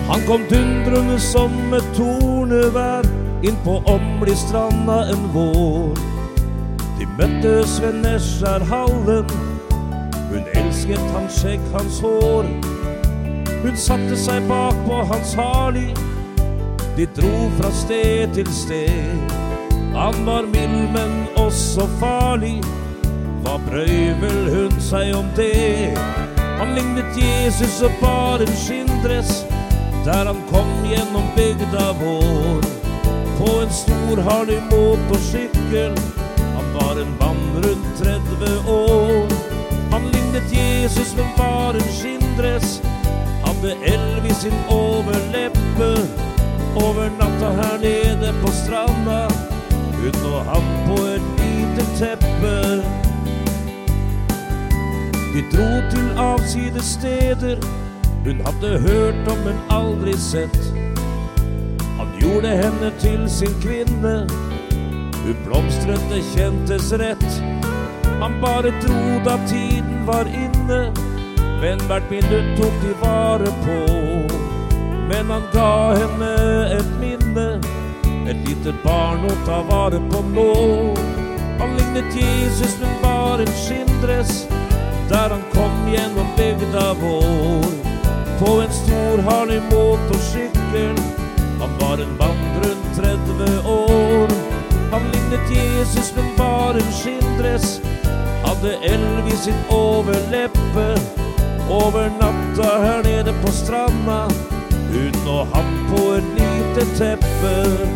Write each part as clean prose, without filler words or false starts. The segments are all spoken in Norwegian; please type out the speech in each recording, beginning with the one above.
Han kom dundrende som et tornevær inn på Åmli-stranda en vår. De møttes ved Nesjarhallen. Hun elsket hans skjegg, hans hår. Hun satte seg bak på hans Harley. De dro fra sted til sted. Han var mild, men også farlig. Hva brøy vel hun seg om det? Han lignet Jesus og bar en skinndress der han kom gjennom bygda vår. På en stor Harley motorsykkel. Han var en mann rundt 30 år. Han lignet Jesus, men var en skinndress. Hadde Elvis sin overleppe. Over natta her nede på stranda. Hun og han på et lite teppe. De dro til avside steder. Hun hadde hørt om, men aldri sett. Han gjorde henne til sin kvinne. Hun blomstret, det kjentes rett. Han bare trodde at tiden var inne. Men hvert minutt tok de vare på. Men han ga henne et minne. Et lite barn å ta vare på nå. Han lignet Jesus, men var en skinndress der han kom gjennom bygda vår. På en stor Harley motorsykkel. Han var en mann rundt 30 år. Han lignet Jesus, men var en skinndress. Hadde Elvis sin overleppe. Over natta her nede på stranda. Hun og han på et lite teppe.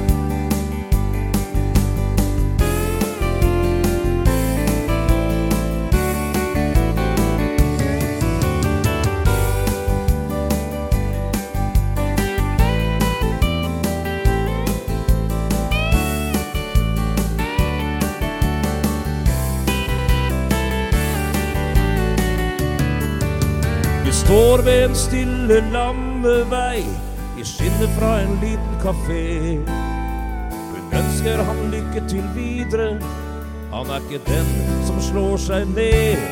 Står ved en stille landevei I skinnet fra en liten kafé. Hun ønsker han lykke til videre. Han ikke den som slår seg ned.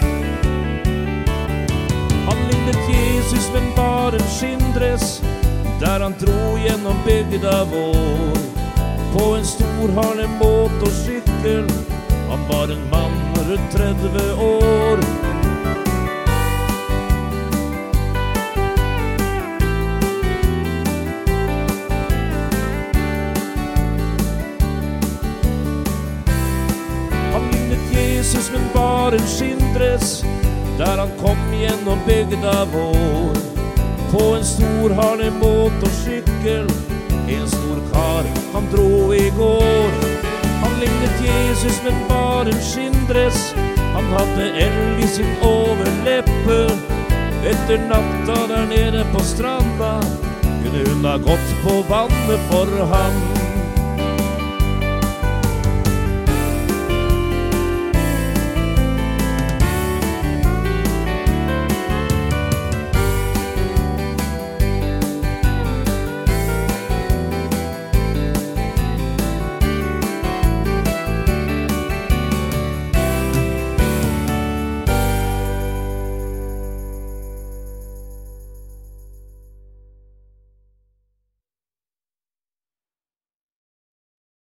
Han lignet Jesus, men var en skinndress der han dro gjennom bygda vår. På en stor Harley motorsykkel. Han var en mann rundt 30 år. Jesus, men var en skinndress der han kom gjennom bygda vår. På en stor Harley motorsykkel. En stor kar han dro I går. Han lignet Jesus, men var en skinndress. Han hadde Elvis sin overleppe. Etter natta der nede på stranda kunne hun ha gått på vannet for ham.